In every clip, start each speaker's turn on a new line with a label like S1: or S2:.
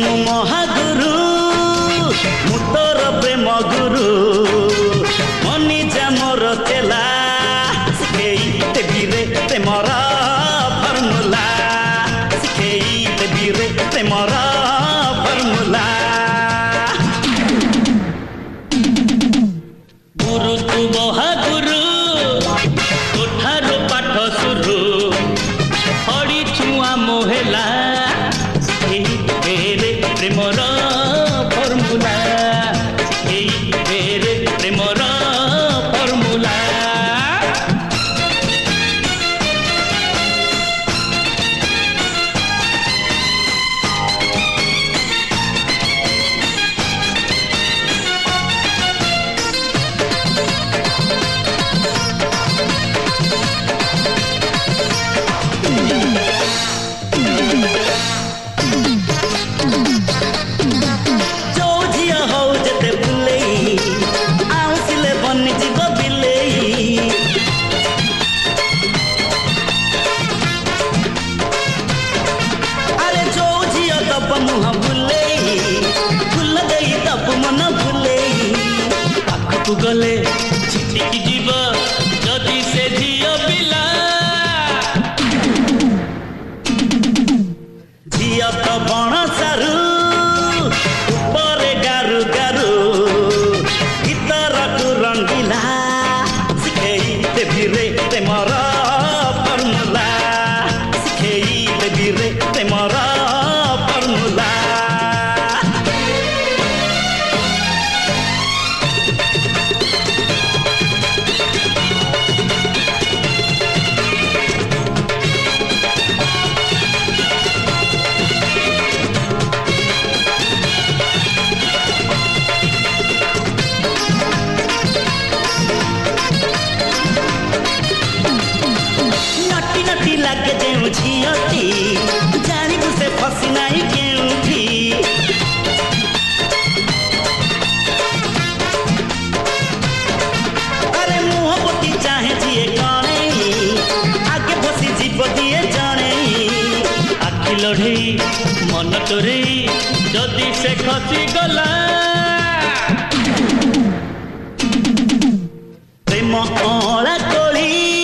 S1: ମୁଁ ମହାଗୁରୁ ମୁଁ ତୋର ପ୍ରେମ ଗୁରୁ ମନିଜା ମୋର ଚେଲା ଶିଖେଇ ଦେବି ରେ ପ୍ରେମର ଫର୍ମୁଲା ଶିଖେଇ ଦେବି ରେ ପ୍ରେମର ଫର୍ମୁଲା ଗୁରୁ ତୁ ମହାଗୁରୁ ତୋଠାରୁ ପାଠ ସୁରୁ ପଢ଼ିଛୁ ଆମ ହେଲା ପ୍ରେମର ଫର୍ମୁଲା ଏଇ ପ୍ରେମର ଫର୍ମୁଲା मुह भुलेई फुल देई तब मन भुलेई पाखकु गले छिटिकी जीव जदि से झियो पिला झियो तो बण सारू ऊपरे गारू गारू भीतरकु रंगीला शिखेई देबी रे प्रेमर फर्मुला शिखेई देबी रे प्रेमर लागे जेउ झियती जानिबु से फसी नाही केउठी अरे मुह बोटी चाहे जिए कणे आगे फसी जीव दिए जणे आखि लढेई मन तोरेई जदि से खसी गला प्रेम अला कोली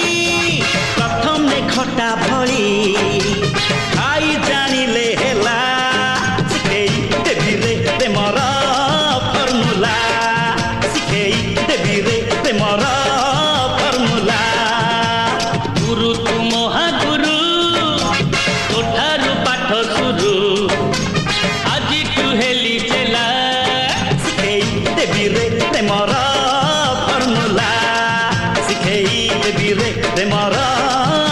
S1: खटा भली खाई जानिले हेला शिखेई देबी रे प्रेमर फर्मुला शिखेई देबी रे प्रेमर फर्मुला गुरु तू महागुरु तोठारू पाठ सुरू आजि तू हेली चेला शिखेई देबी रे प्रेमर फर्मुला शिखेई देबी रे प्रेमर